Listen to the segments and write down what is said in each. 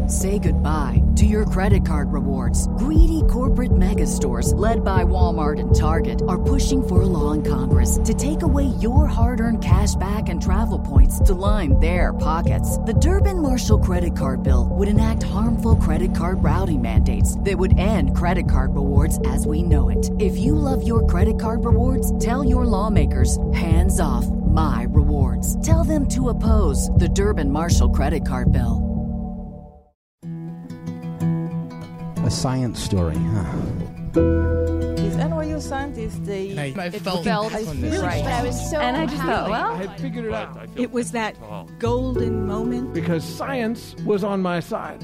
Say goodbye to your credit card rewards. Greedy corporate mega stores, led by Walmart and Target, are pushing for a law in Congress to take away your hard-earned cash back and travel points to line their pockets. The Durbin-Marshall credit card bill would enact harmful credit card routing mandates that would end credit card rewards as we know it. If you love your credit card rewards, tell your lawmakers, hands off my rewards. Tell them to oppose the Durbin-Marshall credit card bill. A science story, huh? These NYU scientists, I felt right. But I was so And I just thought, well, I had figured it out. It was that golden moment. Because science was on my side.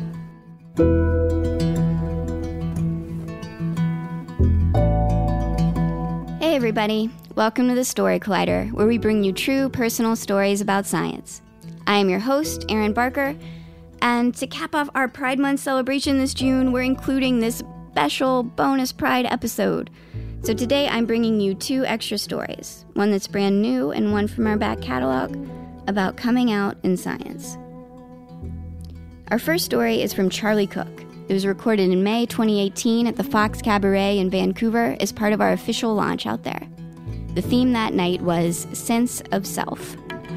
Hey everybody, welcome to the Story Collider, where we bring you true personal stories about science. I am your host, Erin Barker, and to cap off our Pride Month celebration this June, we're including this special bonus Pride episode. So today I'm bringing you two extra stories, one that's brand new and one from our back catalog, about coming out in science. Our first story is from Charlie Cook. It was recorded in May 2018 at the Fox Cabaret in Vancouver as part of our official launch out there. The theme that night was Sense of Self.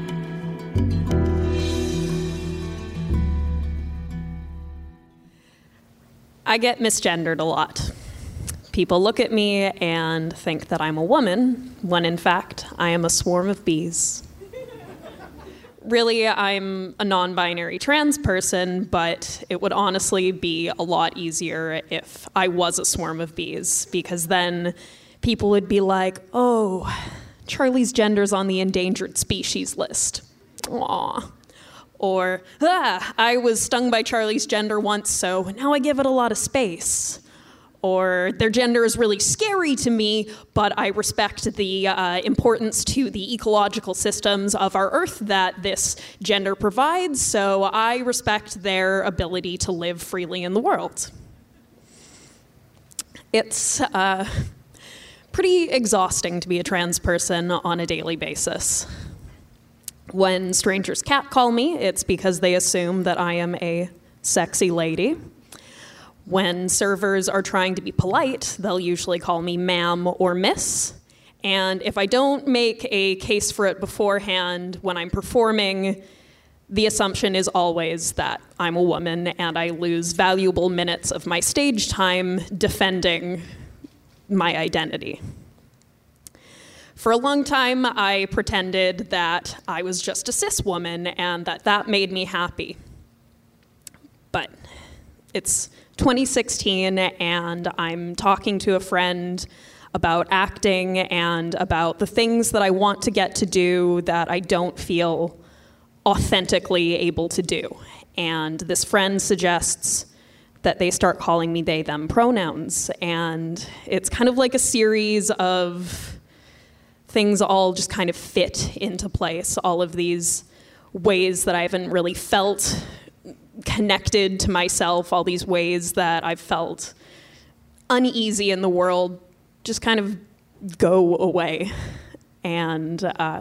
I get misgendered a lot. People look at me and think that I'm a woman, when in fact I am a swarm of bees. Really, I'm a non-binary trans person, but it would honestly be a lot easier if I was a swarm of bees, because then people would be like, oh, Charlie's gender's on the endangered species list. Aw. Or, I was stung by Charlie's gender once, so now I give it a lot of space. Or, their gender is really scary to me, but I respect the importance to the ecological systems of our Earth that this gender provides, so I respect their ability to live freely in the world. It's pretty exhausting to be a trans person on a daily basis. When strangers catcall me, it's because they assume that I am a sexy lady. When servers are trying to be polite, they'll usually call me ma'am or miss. And if I don't make a case for it beforehand when I'm performing, the assumption is always that I'm a woman and I lose valuable minutes of my stage time defending my identity. For a long time, I pretended that I was just a cis woman and that made me happy. But it's 2016 and I'm talking to a friend about acting and about the things that I want to get to do that I don't feel authentically able to do. And this friend suggests that they start calling me they, them pronouns. And it's kind of like a series of things all just kind of fit into place, all of these ways that I haven't really felt connected to myself, all these ways that I've felt uneasy in the world just kind of go away. And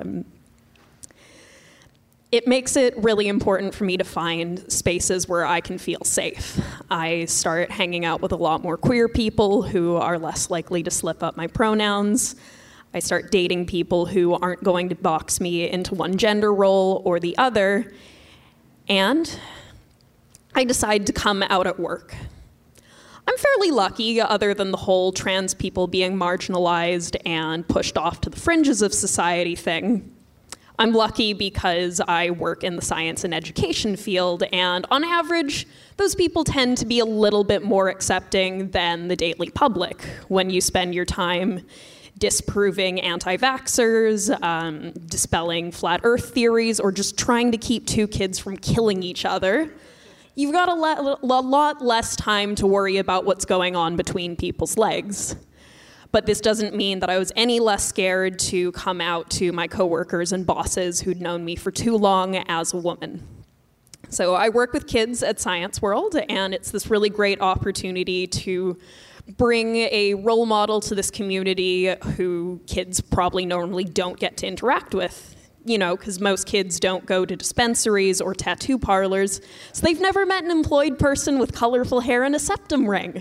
it makes it really important for me to find spaces where I can feel safe. I start hanging out with a lot more queer people who are less likely to slip up my pronouns. I start dating people who aren't going to box me into one gender role or the other. And I decide to come out at work. I'm fairly lucky, other than the whole trans people being marginalized and pushed off to the fringes of society thing. I'm lucky because I work in the science and education field, and on average, those people tend to be a little bit more accepting than the daily public when you spend your time disproving anti-vaxxers, dispelling flat earth theories, or just trying to keep two kids from killing each other. You've got a lot less time to worry about what's going on between people's legs. But this doesn't mean that I was any less scared to come out to my coworkers and bosses who'd known me for too long as a woman. So I work with kids at Science World, and it's this really great opportunity to bring a role model to this community who kids probably normally don't get to interact with. because most kids don't go to dispensaries or tattoo parlors, so they've never met an employed person with colorful hair and a septum ring.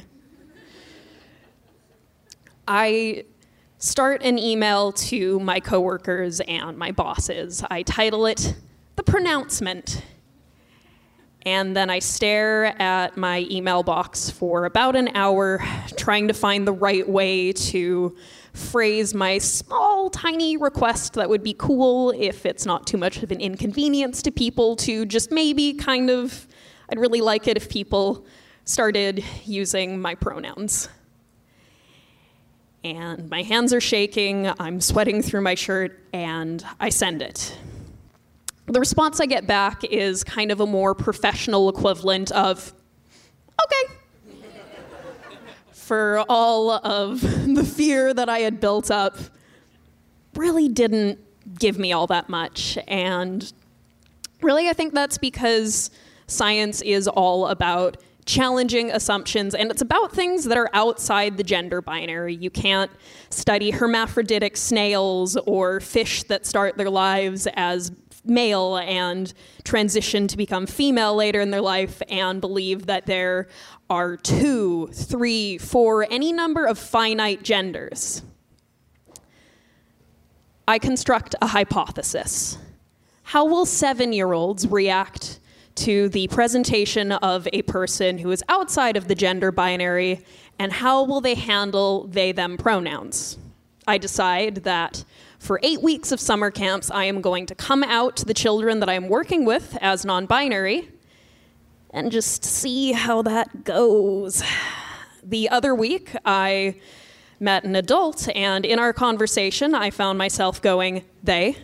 I start an email to my coworkers and my bosses. I title it The Pronouncement. And then I stare at my email box for about an hour, trying to find the right way to phrase my small, tiny request that would be cool if it's not too much of an inconvenience to people, to just maybe I'd really like it if people started using my pronouns. And my hands are shaking, I'm sweating through my shirt, and I send it. The response I get back is kind of a more professional equivalent of, okay. For all of the fear that I had built up, really didn't give me all that much. And really, I think that's because science is all about challenging assumptions, and it's about things that are outside the gender binary. You can't study hermaphroditic snails or fish that start their lives as male and transition to become female later in their life and believe that there are 2, 3, 4, any number of finite genders. I construct a hypothesis. How will 7-year-olds react to the presentation of a person who is outside of the gender binary, and how will they handle they/them pronouns? I decide that for 8 weeks of summer camps, I am going to come out to the children that I am working with as non-binary and just see how that goes. The other week, I met an adult, and in our conversation, I found myself going, they,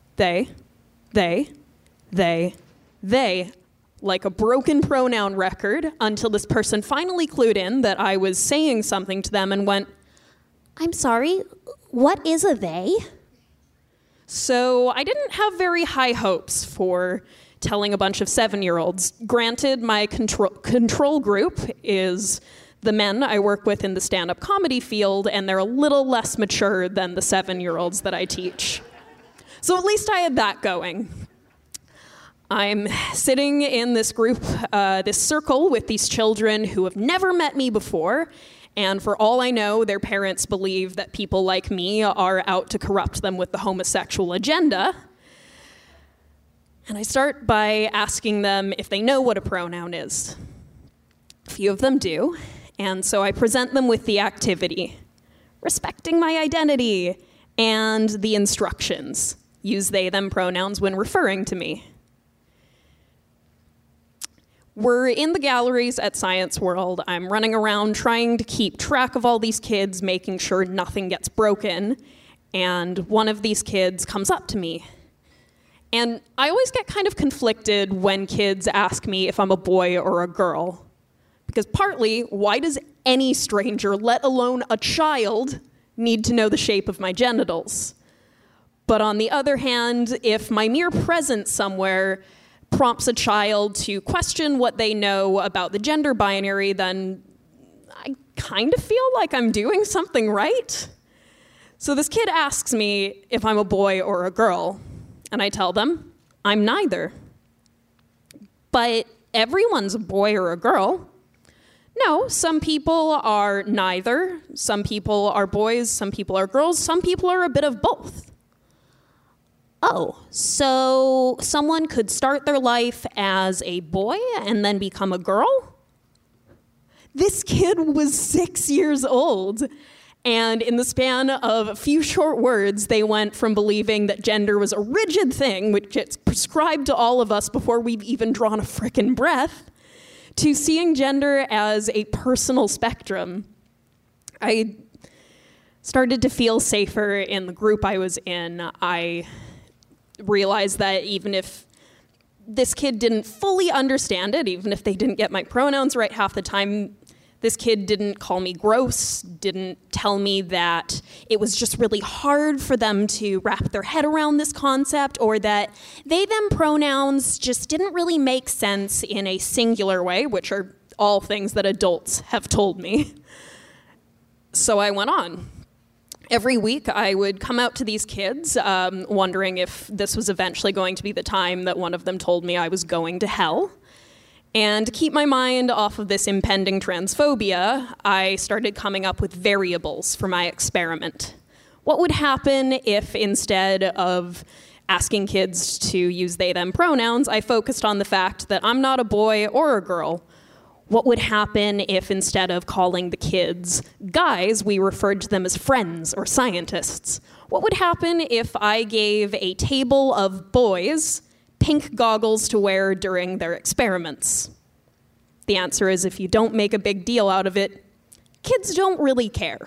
like a broken pronoun record, until this person finally clued in that I was saying something to them and went, I'm sorry, what is a they? So I didn't have very high hopes for telling a bunch of 7-year-olds. Granted, my control group is the men I work with in the stand-up comedy field, and they're a little less mature than the 7-year-olds that I teach. So at least I had that going. I'm sitting in this group, this circle with these children who have never met me before, and for all I know, their parents believe that people like me are out to corrupt them with the homosexual agenda. And I start by asking them if they know what a pronoun is. A few of them do, and so I present them with the activity, respecting my identity, and the instructions. Use they/them pronouns when referring to me. We're in the galleries at Science World. I'm running around trying to keep track of all these kids, making sure nothing gets broken. And one of these kids comes up to me. And I always get kind of conflicted when kids ask me if I'm a boy or a girl. Because partly, why does any stranger, let alone a child, need to know the shape of my genitals? But on the other hand, if my mere presence somewhere prompts a child to question what they know about the gender binary, then I kind of feel like I'm doing something right. So this kid asks me if I'm a boy or a girl, and I tell them I'm neither. But everyone's a boy or a girl. No, some people are neither. Some people are boys, some people are girls, some people are a bit of both. Oh, so someone could start their life as a boy and then become a girl? This kid was 6 years old, and in the span of a few short words, they went from believing that gender was a rigid thing, which gets prescribed to all of us before we've even drawn a frickin' breath, to seeing gender as a personal spectrum. I started to feel safer in the group I was in. I realized that even if this kid didn't fully understand it, even if they didn't get my pronouns right half the time, this kid didn't call me gross, didn't tell me that it was just really hard for them to wrap their head around this concept, or that they/them pronouns just didn't really make sense in a singular way, which are all things that adults have told me. So I went on. every week I would come out to these kids, wondering if this was eventually going to be the time that one of them told me I was going to hell. And to keep my mind off of this impending transphobia, I started coming up with variables for my experiment. What would happen if instead of asking kids to use they, them pronouns, I focused on the fact that I'm not a boy or a girl? What would happen if instead of calling the kids guys, we referred to them as friends or scientists? What would happen if I gave a table of boys pink goggles to wear during their experiments? The answer is, if you don't make a big deal out of it, kids don't really care.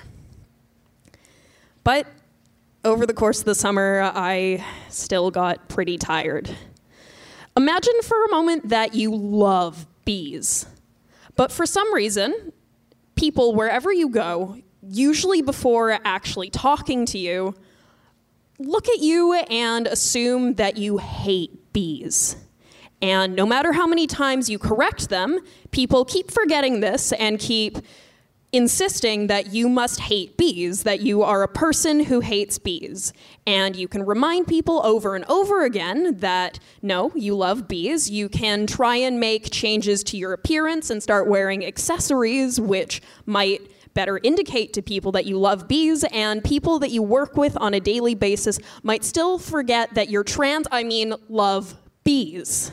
But over the course of the summer, I still got pretty tired. Imagine for a moment that you love bees. But for some reason, people, wherever you go, usually before actually talking to you, look at you and assume that you hate bees. And no matter how many times you correct them, people keep forgetting this and keep insisting that you must hate bees, that you are a person who hates bees. And you can remind people over and over again that, no, you love bees. You can try and make changes to your appearance and start wearing accessories, which might better indicate to people that you love bees, and people that you work with on a daily basis might still forget that you're love bees.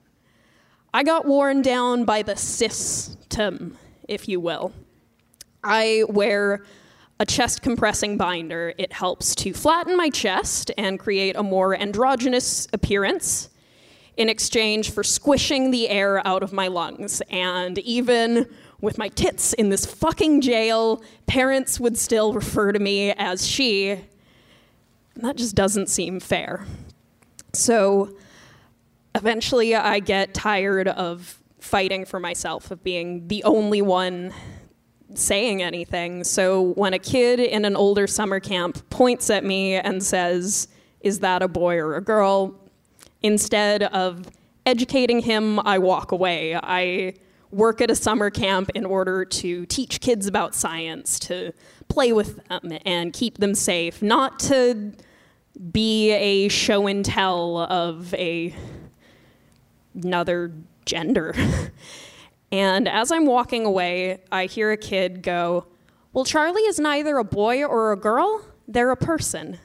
I got worn down by the system, if you will. I wear a chest-compressing binder. It helps to flatten my chest and create a more androgynous appearance in exchange for squishing the air out of my lungs. And even with my tits in this fucking jail, parents would still refer to me as she. And that just doesn't seem fair. So eventually I get tired of fighting for myself, of being the only one saying anything. So when a kid in an older summer camp points at me and says, "Is that a boy or a girl?" instead of educating him, I walk away. I work at a summer camp in order to teach kids about science, to play with them and keep them safe, not to be a show and tell of another gender. And as I'm walking away, I hear a kid go, "Well, Charlie is neither a boy or a girl, they're a person."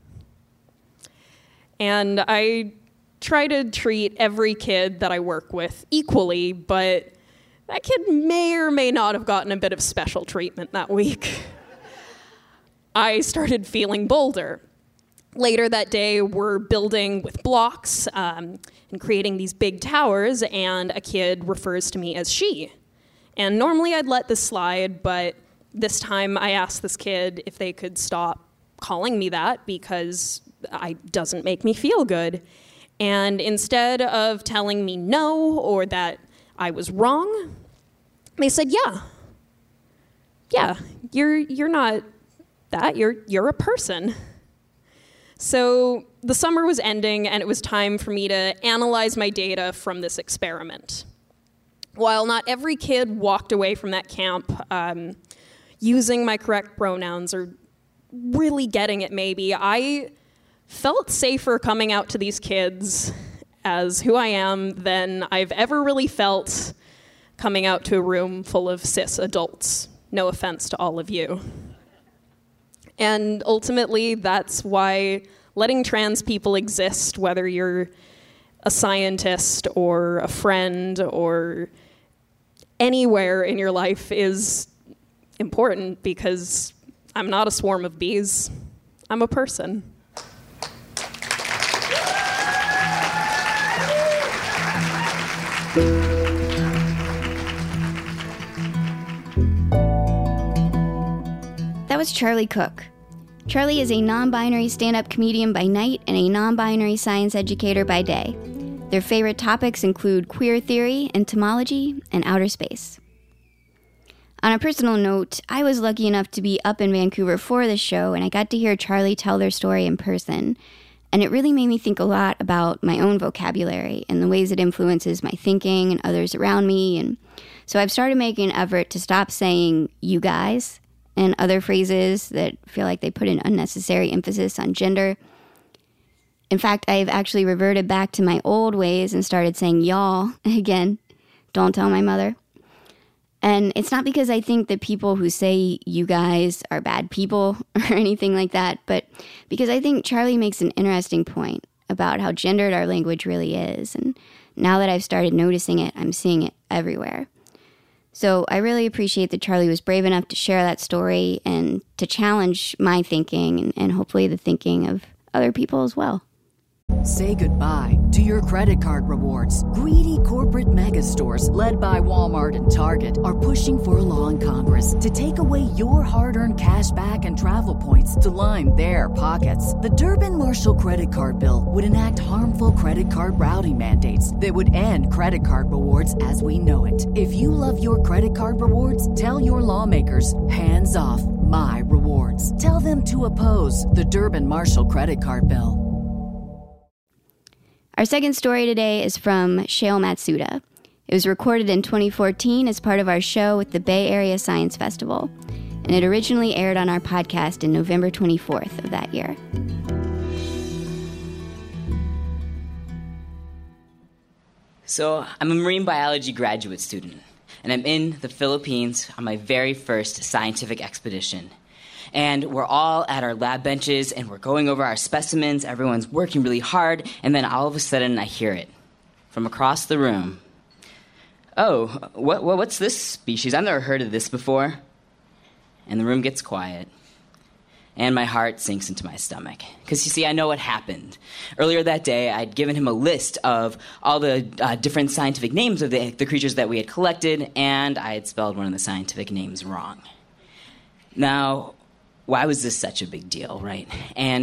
And I try to treat every kid that I work with equally, but that kid may or may not have gotten a bit of special treatment that week. I started feeling bolder. Later that day, we're building with blocks and creating these big towers, and a kid refers to me as she. And normally I'd let this slide, but this time I asked this kid if they could stop calling me that because it doesn't make me feel good. And instead of telling me no or that I was wrong, they said, yeah, you're not that, you're a person. So the summer was ending, and it was time for me to analyze my data from this experiment. While not every kid walked away from that camp using my correct pronouns or really getting it maybe, I felt safer coming out to these kids as who I am than I've ever really felt coming out to a room full of cis adults. No offense to all of you. And ultimately, that's why letting trans people exist, whether you're a scientist or a friend or anywhere in your life, is important, because I'm not a swarm of bees. I'm a person. That was Charlie Cook. Charlie is a non-binary stand-up comedian by night and a non-binary science educator by day. Their favorite topics include queer theory, entomology, and outer space. On a personal note, I was lucky enough to be up in Vancouver for this show, and I got to hear Charlie tell their story in person. And it really made me think a lot about my own vocabulary and the ways it influences my thinking and others around me. And so I've started making an effort to stop saying "you guys" and other phrases that feel like they put an unnecessary emphasis on gender. In fact, I've actually reverted back to my old ways and started saying y'all again. Don't tell my mother. And it's not because I think that people who say you guys are bad people or anything like that, but because I think Charlie makes an interesting point about how gendered our language really is. And now that I've started noticing it, I'm seeing it everywhere. So I really appreciate that Charlie was brave enough to share that story and to challenge my thinking and hopefully the thinking of other people as well. Say goodbye to your credit card rewards. Greedy corporate mega stores, led by Walmart and Target, are pushing for a law in Congress to take away your hard-earned cash back and travel points to line their pockets. The Durbin-Marshall credit card bill would enact harmful credit card routing mandates that would end credit card rewards as we know it. If you love your credit card rewards, tell your lawmakers, hands off my rewards. Tell them to oppose the Durbin-Marshall credit card bill. Our second story today is from Shale Matsuda. It was recorded in 2014 as part of our show with the Bay Area Science Festival, and it originally aired on our podcast in November 24th of that year. So, I'm a marine biology graduate student, and I'm in the Philippines on my very first scientific expedition. And we're all at our lab benches, and we're going over our specimens. Everyone's working really hard, and then all of a sudden I hear it from across the room. Oh, what's this species? I've never heard of this before. And the room gets quiet, and my heart sinks into my stomach. Because, you see, I know what happened. Earlier that day, I'd given him a list of all the different scientific names of the creatures that we had collected, and I had spelled one of the scientific names wrong. Now, why was this such a big deal, right? And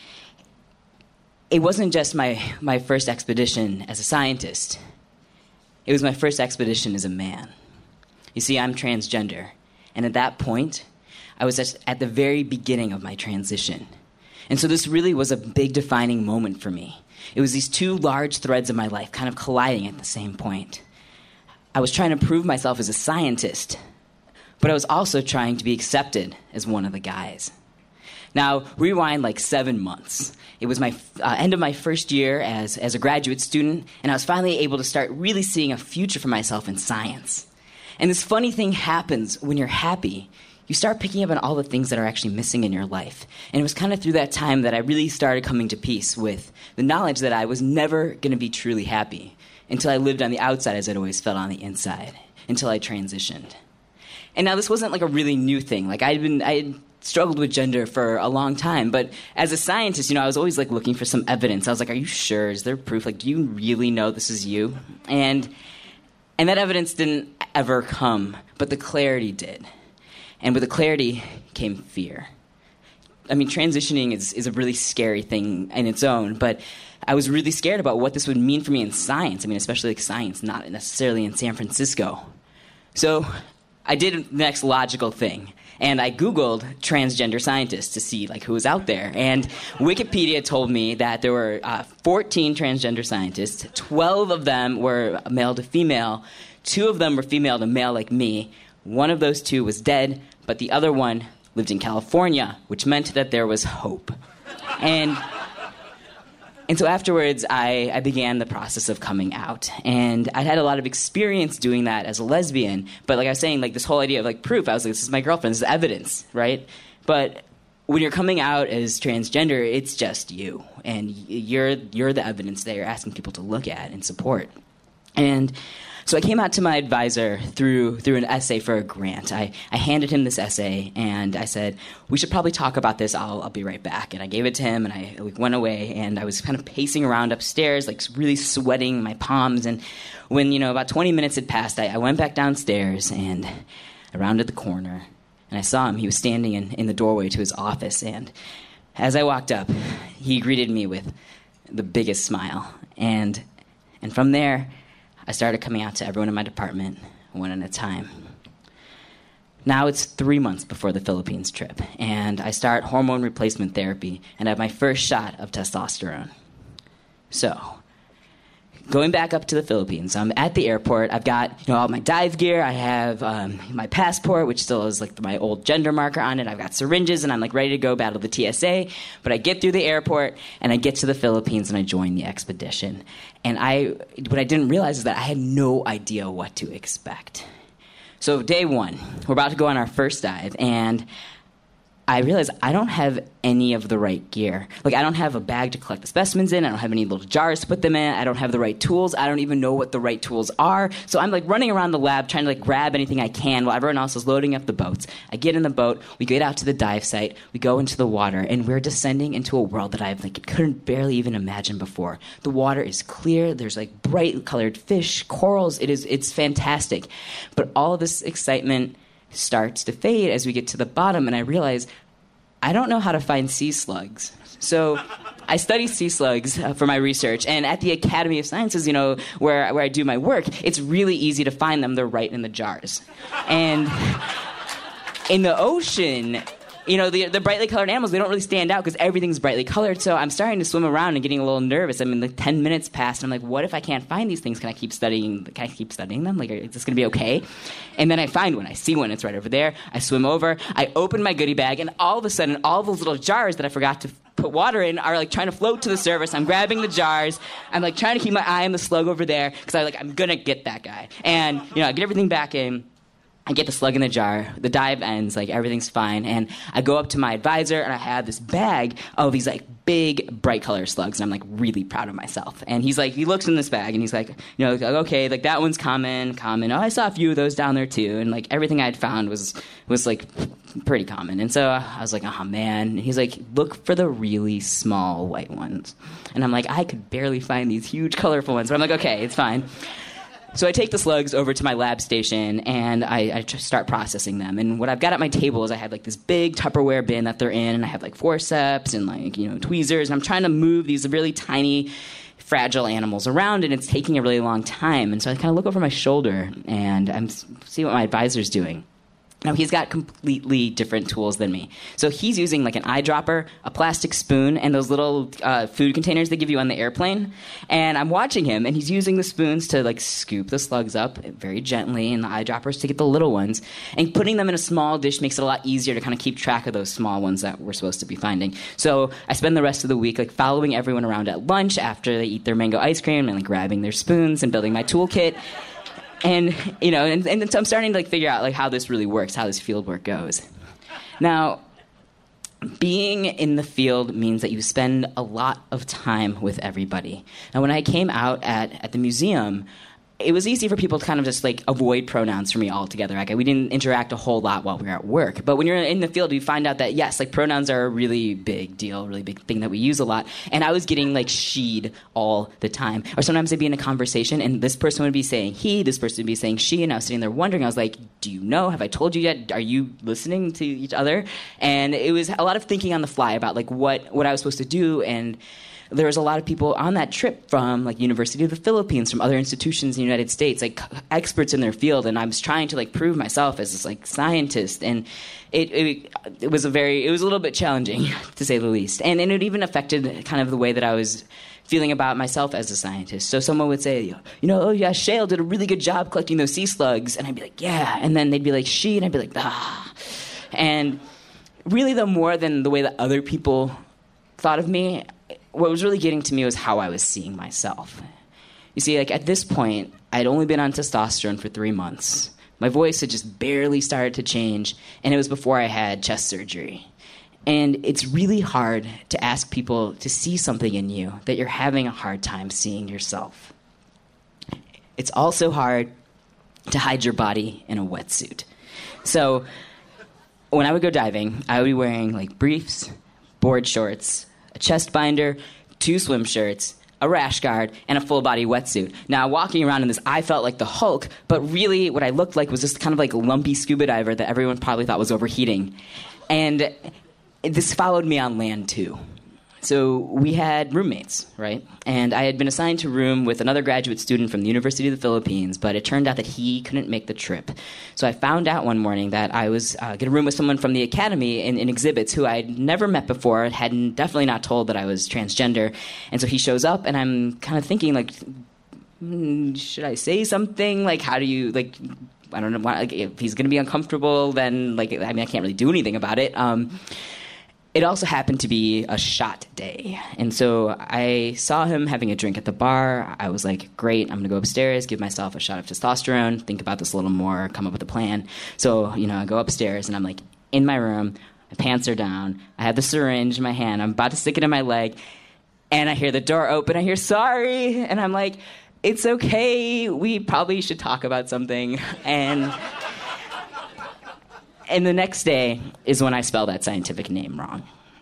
it wasn't just my first expedition as a scientist. It was my first expedition as a man. You see, I'm transgender. And at that point, I was at the very beginning of my transition. And so this really was a big defining moment for me. It was these two large threads of my life kind of colliding at the same point. I was trying to prove myself as a scientist, but I was also trying to be accepted as one of the guys. Now, rewind like 7 months. It was my end of my first year as a graduate student, and I was finally able to start really seeing a future for myself in science. And this funny thing happens when you're happy. You start picking up on all the things that are actually missing in your life. And it was kind of through that time that I really started coming to peace with the knowledge that I was never going to be truly happy until I lived on the outside as I'd always felt on the inside, until I transitioned. And now this wasn't like a really new thing. Like I had struggled with gender for a long time, but as a scientist, I was always like looking for some evidence. I was like, are you sure? Is there proof? Like, do you really know this is you? And that evidence didn't ever come, but the clarity did. And with the clarity came fear. I mean, transitioning is a really scary thing in its own, but I was really scared about what this would mean for me in science. I mean, especially like science, not necessarily in San Francisco. So I did the next logical thing, and I Googled transgender scientists to see like who was out there. And Wikipedia told me that there were 14 transgender scientists. 12 of them were male to female. 2 of them were female to male like me. One of those 2 was dead, but the other one lived in California, which meant that there was hope. And so afterwards, I began the process of coming out. And I'd had a lot of experience doing that as a lesbian. But like I was saying, like this whole idea of like proof, I was like, this is my girlfriend, this is evidence, right? But when you're coming out as transgender, it's just you. And you're the evidence that you're asking people to look at and support. And so I came out to my advisor through an essay for a grant. I handed him this essay, and I said, we should probably talk about this. I'll be right back. And I gave it to him, and I went away, and I was kind of pacing around upstairs, like really sweating my palms. And when, about 20 minutes had passed, I went back downstairs, and I rounded the corner, and I saw him. He was standing in the doorway to his office, and as I walked up, he greeted me with the biggest smile. And from there, I started coming out to everyone in my department, one at a time. Now it's 3 months before the Philippines trip, and I start hormone replacement therapy and have my first shot of testosterone. So, going back up to the Philippines. I'm at the airport. I've got all my dive gear. I have my passport, which still has like my old gender marker on it. I've got syringes, and I'm like ready to go battle the TSA. But I get through the airport, and I get to the Philippines, and I join the expedition. And what I didn't realize is that I had no idea what to expect. So day one, we're about to go on our first dive, and I realized I don't have any of the right gear. Like, I don't have a bag to collect the specimens in. I don't have any little jars to put them in. I don't have the right tools. I don't even know what the right tools are. So I'm, like, running around the lab trying to, like, grab anything I can while everyone else is loading up the boats. I get in the boat. We get out to the dive site. We go into the water, and we're descending into a world that I've, like, couldn't barely even imagine before. The water is clear. There's, like, bright-colored fish, corals. It's fantastic. But all of this excitement starts to fade as we get to the bottom, and I realize I don't know how to find sea slugs. So I study sea slugs for my research, and at the Academy of Sciences, where I do my work, it's really easy to find them. They're right in the jars. And in the ocean, the brightly colored animals, they don't really stand out because everything's brightly colored. So I'm starting to swim around and getting a little nervous. I mean, like 10 minutes passed, and I'm like, what if I can't find these things? Can I keep studying them? Like, is this going to be okay? And then I find one. I see one. It's right over there. I swim over. I open my goodie bag, and all of a sudden, all those little jars that I forgot to put water in are like trying to float to the surface. I'm grabbing the jars. I'm like trying to keep my eye on the slug over there because I'm going to get that guy. And, I get everything back in. I get the slug in the jar, the dive ends, like everything's fine, and I go up to my advisor and I have this bag of these like big bright color slugs, and I'm like really proud of myself. And he's like, he looks in this bag and he's like, okay, like that one's common. Oh, I saw a few of those down there too, and like everything I'd found was like pretty common. And so I was like, oh man. And he's like, look for the really small white ones. And I'm like, I could barely find these huge colorful ones, but I'm like, okay, it's fine. So I take the slugs over to my lab station, and I just start processing them. And what I've got at my table is I have like this big Tupperware bin that they're in, and I have like forceps and like tweezers, and I'm trying to move these really tiny, fragile animals around, and it's taking a really long time. And so I kind of look over my shoulder, and I'm see what my advisor's doing. Now, he's got completely different tools than me. So he's using like an eyedropper, a plastic spoon, and those little food containers they give you on the airplane. And I'm watching him, and he's using the spoons to like scoop the slugs up very gently, and the eyedroppers to get the little ones. And putting them in a small dish makes it a lot easier to kind of keep track of those small ones that we're supposed to be finding. So I spend the rest of the week like following everyone around at lunch after they eat their mango ice cream and like grabbing their spoons and building my toolkit. And, and so I'm starting to, like, figure out, like, how this really works, how this field work goes. Now, being in the field means that you spend a lot of time with everybody. Now, when I came out at the museum, it was easy for people to kind of just, like, avoid pronouns for me altogether. Like, we didn't interact a whole lot while we were at work. But when you're in the field, you find out that, yes, like, pronouns are a really big deal, really big thing that we use a lot. And I was getting, like, she'd all the time. Or sometimes I'd be in a conversation, and this person would be saying he, this person would be saying she, and I was sitting there wondering. I was like, do you know? Have I told you yet? Are you listening to each other? And it was a lot of thinking on the fly about, like, what I was supposed to do, and there was a lot of people on that trip from like University of the Philippines, from other institutions in the United States, like experts in their field, and I was trying to like prove myself as this like scientist, and it was a little bit challenging to say the least, and it even affected kind of the way that I was feeling about myself as a scientist. So someone would say, oh yeah, Shale did a really good job collecting those sea slugs, and I'd be like, yeah, and then they'd be like she, and I'd be like ah, and really the more than the way that other people thought of me, what was really getting to me was how I was seeing myself. You see, like at this point, I'd only been on testosterone for 3 months. My voice had just barely started to change, and it was before I had chest surgery. And it's really hard to ask people to see something in you that you're having a hard time seeing yourself. It's also hard to hide your body in a wetsuit. So when I would go diving, I would be wearing like briefs, board shorts, a chest binder, 2 swim shirts, a rash guard, and a full-body wetsuit. Now, walking around in this, I felt like the Hulk, but really what I looked like was just kind of like a lumpy scuba diver that everyone probably thought was overheating. And this followed me on land, too. So we had roommates, right? And I had been assigned to room with another graduate student from the University of the Philippines, but it turned out that he couldn't make the trip. So I found out one morning that I was going to room with someone from the academy in exhibits who I'd never met before, had definitely not told that I was transgender. And so he shows up, and I'm kind of thinking, like, should I say something? Like, how do you, like, I don't know, like, if he's going to be uncomfortable, then, like, I mean, I can't really do anything about it. It also happened to be a shot day. And so I saw him having a drink at the bar. I was like, great, I'm going to go upstairs, give myself a shot of testosterone, think about this a little more, come up with a plan. So, I go upstairs, and I'm, like, in my room. My pants are down. I have the syringe in my hand. I'm about to stick it in my leg. And I hear the door open. I hear, sorry. And I'm like, it's okay. We probably should talk about something. And the next day is when I spell that scientific name wrong.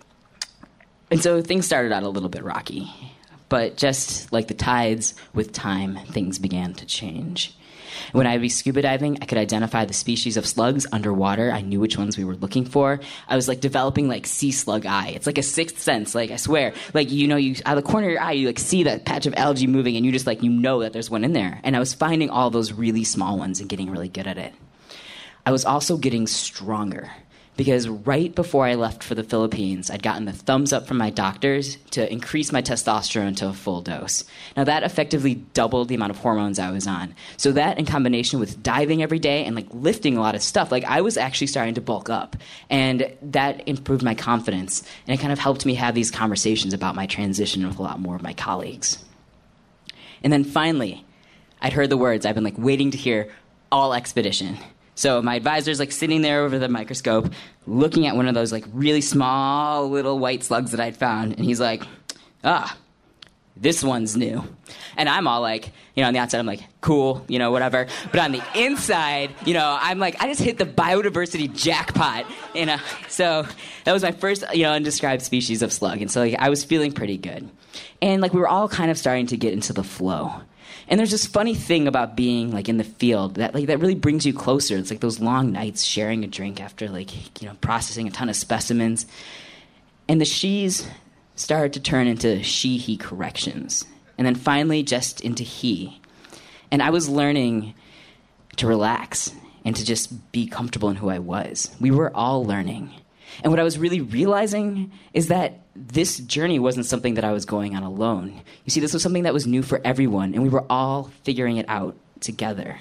And so things started out a little bit rocky. But just like the tides, with time, things began to change. When I'd be scuba diving, I could identify the species of slugs underwater. I knew which ones we were looking for. I was, like, developing, like, sea slug eye. It's like a sixth sense, like, I swear. Like, you out of the corner of your eye, you, like, see that patch of algae moving, and you just, like, that there's one in there. And I was finding all those really small ones and getting really good at it. I was also getting stronger, because right before I left for the Philippines, I'd gotten the thumbs up from my doctors to increase my testosterone to a full dose. Now, that effectively doubled the amount of hormones I was on. So that, in combination with diving every day and, like, lifting a lot of stuff, like, I was actually starting to bulk up. And that improved my confidence. And it kind of helped me have these conversations about my transition with a lot more of my colleagues. And then finally, I'd heard the words I've been, like, waiting to hear, all expedition. So my advisor's, like, sitting there over the microscope, looking at one of those, like, really small little white slugs that I'd found. And he's like, this one's new. And I'm all like, on the outside, I'm like, cool, whatever. But on the inside, I'm like, I just hit the biodiversity jackpot. So that was my first, undescribed species of slug. And so, like, I was feeling pretty good. And, like, we were all kind of starting to get into the flow. And there's this funny thing about being, like, in the field that, like, that really brings you closer. It's like those long nights sharing a drink after, like, processing a ton of specimens. And the she's started to turn into she-he corrections. And then finally just into he. And I was learning to relax and to just be comfortable in who I was. We were all learning. And what I was really realizing is that this journey wasn't something that I was going on alone. You see, this was something that was new for everyone, and we were all figuring it out together.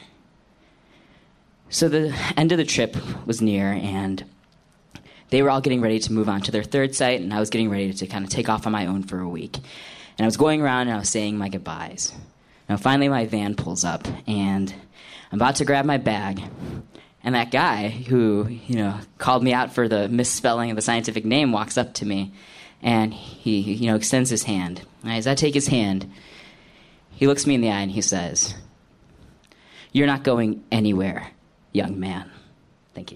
So the end of the trip was near, and they were all getting ready to move on to their third site, and I was getting ready to kind of take off on my own for a week. And I was going around, and I was saying my goodbyes. Now, finally, my van pulls up, and I'm about to grab my bag. And that guy who, called me out for the misspelling of the scientific name walks up to me, and he, extends his hand. And as I take his hand, he looks me in the eye and he says, "You're not going anywhere, young man." Thank you.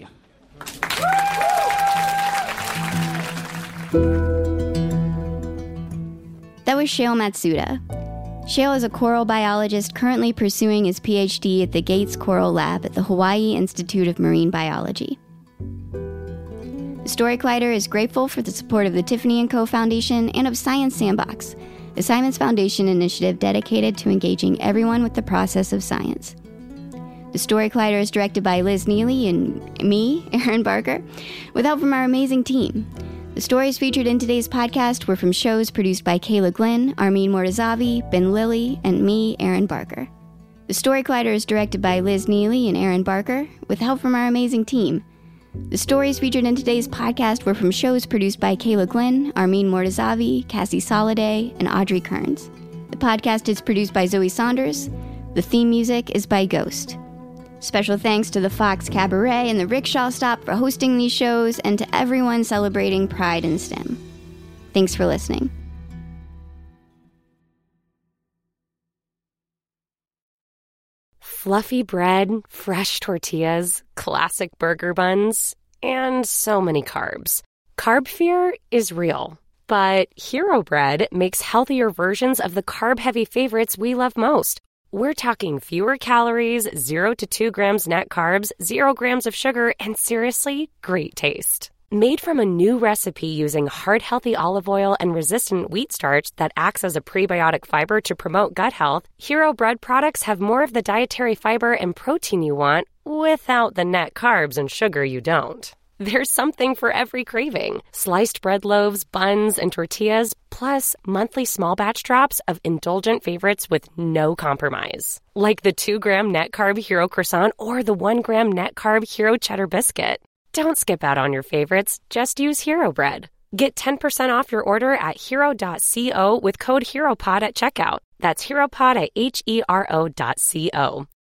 That was Shale Matsuda. Shale is a coral biologist currently pursuing his PhD at the Gates Coral Lab at the Hawaii Institute of Marine Biology. The Story Collider is grateful for the support of the Tiffany & Co. Foundation and of Science Sandbox, a Science Foundation initiative dedicated to engaging everyone with the process of science. The Story Collider is directed by Liz Neely and me, Erin Barker, with help from our amazing team. The stories featured in today's podcast were from shows produced by Kayla Glynn, Armin Mortazavi, Ben Lilly, and me, Erin Barker. The Story Collider is directed by Liz Neely and Erin Barker, with help from our amazing team. The stories featured in today's podcast were from shows produced by Kayla Glynn, Armin Mortazavi, Cassie Soliday, and Audrey Kearns. The podcast is produced by Zoe Saunders. The theme music is by Ghost. Special thanks to the Fox Cabaret and the Rickshaw Stop for hosting these shows, and to everyone celebrating Pride in STEM. Thanks for listening. Fluffy bread, fresh tortillas, classic burger buns, and so many carbs. Carb fear is real, but Hero Bread makes healthier versions of the carb-heavy favorites we love most. We're talking fewer calories, 0 to 2 grams net carbs, 0 grams of sugar, and seriously, great taste. Made from a new recipe using heart-healthy olive oil and resistant wheat starch that acts as a prebiotic fiber to promote gut health, Hero Bread products have more of the dietary fiber and protein you want without the net carbs and sugar you don't. There's something for every craving. Sliced bread loaves, buns, and tortillas, plus monthly small batch drops of indulgent favorites with no compromise. Like the 2-gram net carb Hero croissant or the 1-gram net carb Hero cheddar biscuit. Don't skip out on your favorites. Just use Hero Bread. Get 10% off your order at hero.co with code HEROPOD at checkout. That's HEROPOD at HERO.co.